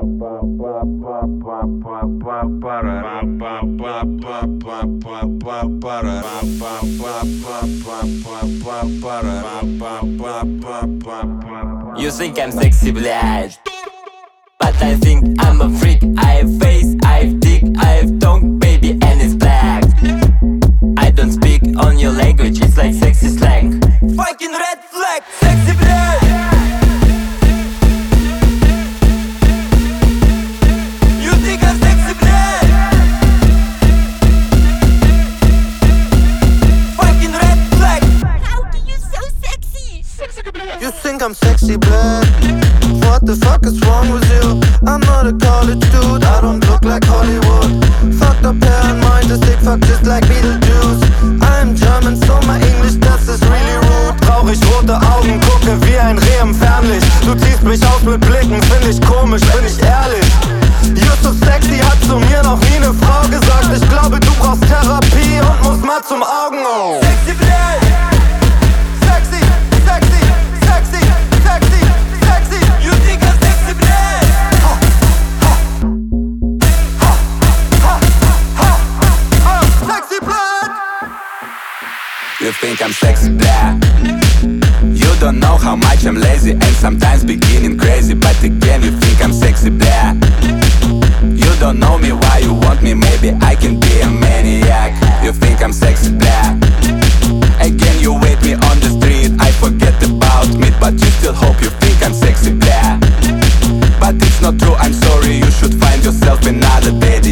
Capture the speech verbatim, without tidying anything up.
You think I'm sexy, блядь, but I think I'm a freak. I have face, I have dick, I have tongue, baby, and it's black. I don't speak on your language, it's like sexy slang. Fucking red flag, sexy, блядь. You think I'm sexy, блядь? Fucking red flag. How are you so sexy? You think I'm sexy, blood? What the fuck is wrong with you? I'm not a college dude, I don't look like Hollywood. Fucked up hair and mind, a sick fuck just like Beetlejuice. I'm German, so my English, das ist really rude. Traurig rote Augen, gucke wie ein Reh im Fernlicht. Du ziehst mich auf mit Blicken, find ich komisch, bin ich ehrlich. Yusuf Sexy hat zu mir noch nie ne Frau gesagt. Ich glaube, du brauchst Therapie und musst mal zum Augen. Oh. Sexy, blöd. Sexy, sexy, sexy, sexy, sexy. You think I'm sexy, blöd? Ha, ha, ha, ha, ha, ha, sexy blood. You think I'm sexy, blah. You don't know how much I'm lazy and sometimes beginning crazy. But again, you think I'm sexy, blah. You don't know me, why you want me, maybe I can be a maniac. You think I'm sexy, blah. Again, you wait me on the street, I forget about me, but you still hope you think I'm sexy, blah. But it's not true, I'm sorry, you should find yourself another date.